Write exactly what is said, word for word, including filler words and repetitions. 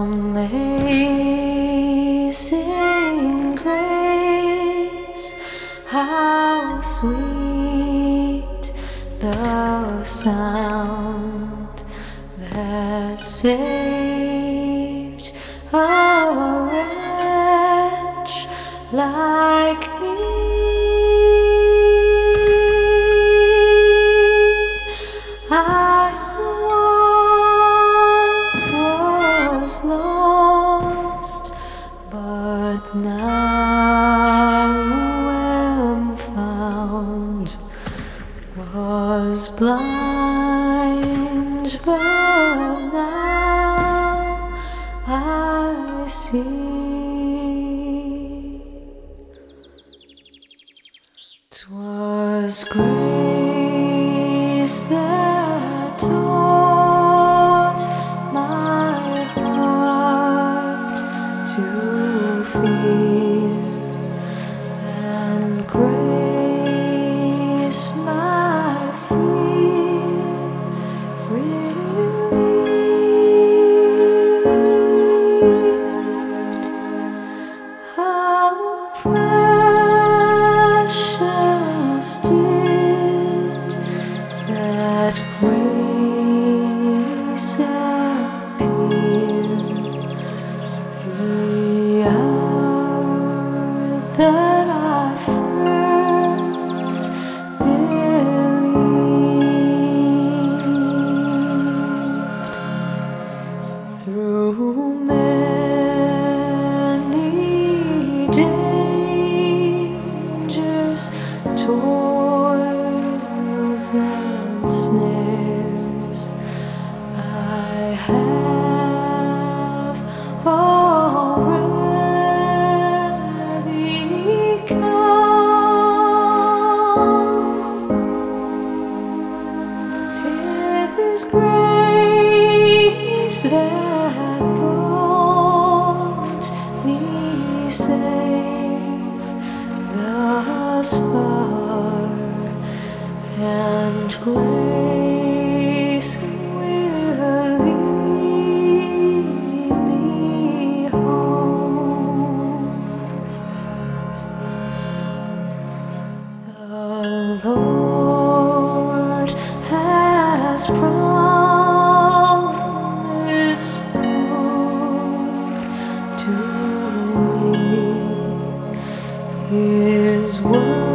Amazing grace, how sweet the sound that saved a wretch like me. I once was lost, but now am found. Was blind, but now I see. 'Twas grace that taught my heart to fear, and grace my fear relieved. How precious did that grace appear the hour that I first believed. Through many dangers, toils and snares, I have already come. 'Tis grace that brought me safe thus far, and grace will lead me home. The Lord has promised good to me. His word